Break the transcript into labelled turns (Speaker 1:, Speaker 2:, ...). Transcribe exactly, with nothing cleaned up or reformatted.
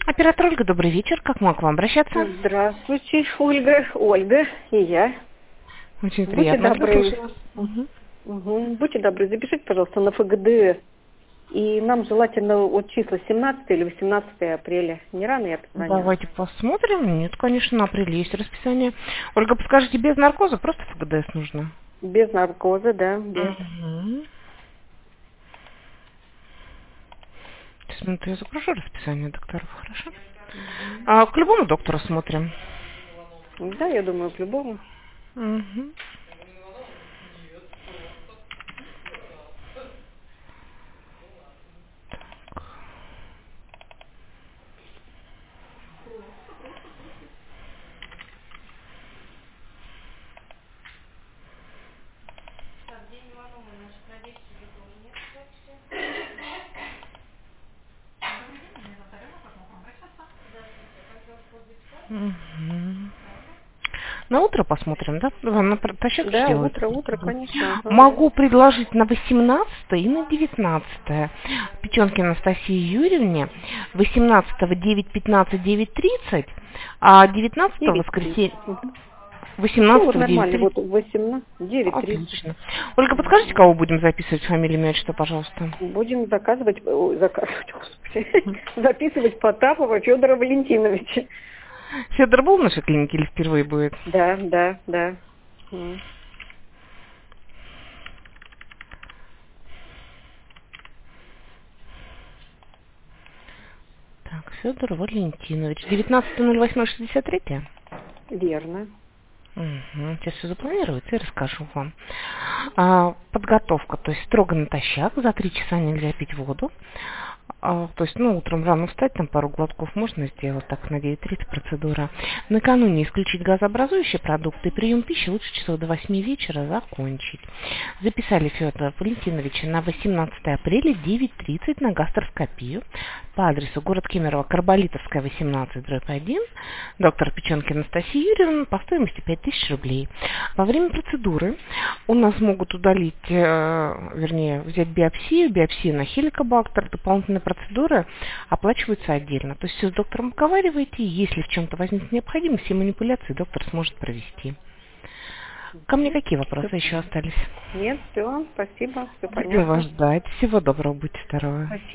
Speaker 1: Оператор Ольга, добрый вечер. Как могу к вам обращаться?
Speaker 2: Здравствуйте, Ольга. Ольга и я.
Speaker 1: Очень
Speaker 2: Будьте
Speaker 1: приятно.
Speaker 2: добры.
Speaker 1: Угу.
Speaker 2: Угу. Будьте добры, запишите, пожалуйста, на ФГД. И нам желательно от числа семнадцатого или восемнадцатого апреля. Не рано я позвонила?
Speaker 1: Давайте посмотрим. Нет, конечно, на апреле есть расписание. Ольга, подскажите, без наркоза просто ФГДС нужно?
Speaker 2: Без наркоза, да, без.
Speaker 1: Угу. Сейчас, минуту, я загружу расписание докторов, хорошо?
Speaker 2: Угу.
Speaker 1: А, к любому доктору смотрим.
Speaker 2: Да, я думаю, к любому.
Speaker 1: Угу. Угу. На утро посмотрим, да? Вам на протащак
Speaker 2: Да,
Speaker 1: сделать?
Speaker 2: утро, утро, конечно. Ага.
Speaker 1: Могу предложить на восемнадцатое и на девятнадцатое. Печенки Анастасии Юрьевне. восемнадцатого девять пятнадцать девять тридцать, а девятнадцатого
Speaker 2: девять тридцать.
Speaker 1: воскресенье
Speaker 2: Угу. Ну, вот
Speaker 1: восемнадцатого девять
Speaker 2: нормально,
Speaker 1: тридцать.
Speaker 2: вот восемнадцать, девять тридцать.
Speaker 1: Отлично. Ольга, подскажите, кого будем записывать, фамилию, имя, отчество, пожалуйста?
Speaker 2: Будем заказывать, ой, заказывать, господи, записывать Потапова Федора Валентиновича.
Speaker 1: Федор был в нашей клинике или впервые будет?
Speaker 2: Да, да, да. М.
Speaker 1: Так, Федор Валентинович. девятнадцатое ноль восьмое шестьдесят три?
Speaker 2: Верно.
Speaker 1: Угу. Сейчас все запланируется и расскажу вам. А, подготовка, то есть строго натощак, за три часа нельзя пить воду. А, то есть, ну, утром рано встать, там пару глотков можно сделать, так на девять тридцать процедура. Накануне исключить газообразующие продукты, прием пищи лучше часов до восьми вечера закончить. Записали Федора Валентиновича на восемнадцатое апреля девять тридцать на гастроскопию по адресу город Кемерово, Карболитовская, восемнадцать, дробь один, доктор Печенки Анастасия Юрьевна, по стоимости пять тысяч рублей. Во время процедуры у нас могут удалить, э, вернее, взять биопсию, биопсию на хеликобактер, дополнительные процедуры оплачиваются отдельно. То есть все с доктором обговариваете, если в чем-то возникнет необходимость, все манипуляции доктор сможет провести. Ко мне какие вопросы
Speaker 2: Все.
Speaker 1: еще остались?
Speaker 2: Нет, все, спасибо, все
Speaker 1: Будем
Speaker 2: понятно.
Speaker 1: вас ждать. Всего доброго, будьте здоровы.
Speaker 2: Спасибо.